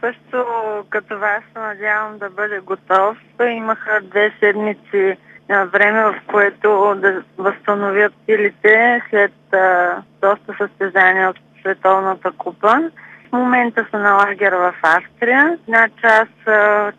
също като вас се надявам да бъде готов. Имаха 2 седмици време, в което да възстановят силите след доста състезания от Световната купа. В момента са на лагер в Австрия. Една част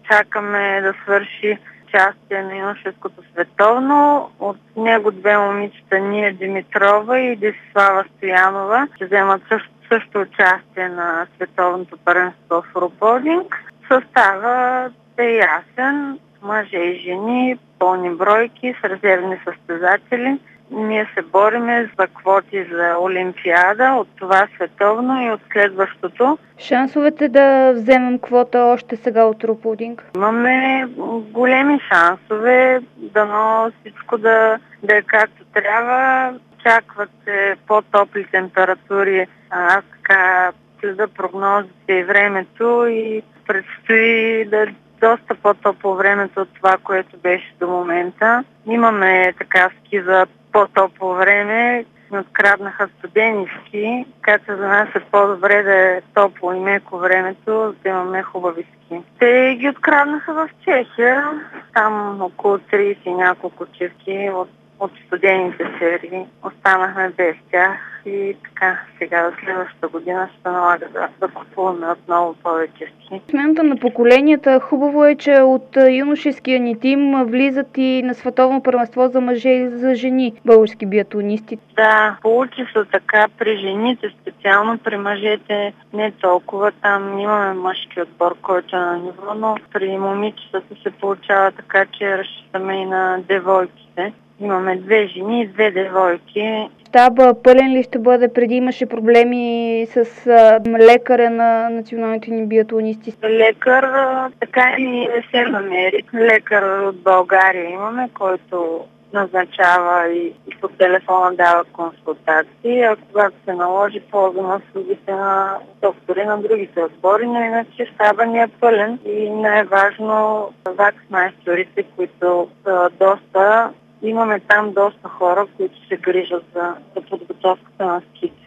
чакаме да свърши участие на юношеското световно. От него 2 момичета, Ния Димитрова и Десислава Стоянова, ще вземат също участие на световното първенство в руподинг. Съставът е ясен. Мъже и жени, пълни бройки с резервни състезатели. Ние се бориме за квоти за Олимпиада, от това световно и от следващото. Шансовете да вземем квота още сега от руподинг? Имаме големи шансове, дано всичко да е както трябва. Очакват се по-топли температури. Аз така следа прогнозите и времето и предстои да е доста по-топло времето от това, което беше до момента. Имаме така ски за по-топло време. Ми откраднаха студени ски, така че за нас е по-добре да е топло и меко времето, да имаме хубави ски. Те ги откраднаха в Чехия, там около 30 и няколко чивки от студените серии. Останахме без тях и така, сега за следващата година ще налага да купуваме отново повече ски. Смената на поколенията, хубаво е, че от юношеския ни тим влизат и на световно първенство за мъже и за жени български биатлонисти. Да, получи се така при жените, специално при мъжете не толкова. Там имаме мъжки отбор, който е на ниво, но при момичетата се получава така, че разчитаме и на девойките. Имаме 2 жени и 2 девойки. Щаба пълен ли ще бъде? Преди имаше проблеми с лекаря на националните ни биатлонисти. Лекар така и не се намери. Лекар от България имаме, който назначава и по телефона дава консултации, а когато се наложи, ползваме услугите на доктори на другите отбори, но иначе щаба ни е пълен и най-важно вакс-майсторите, които са доста. Имаме там доста хора, които се грижат за подготовката на ските.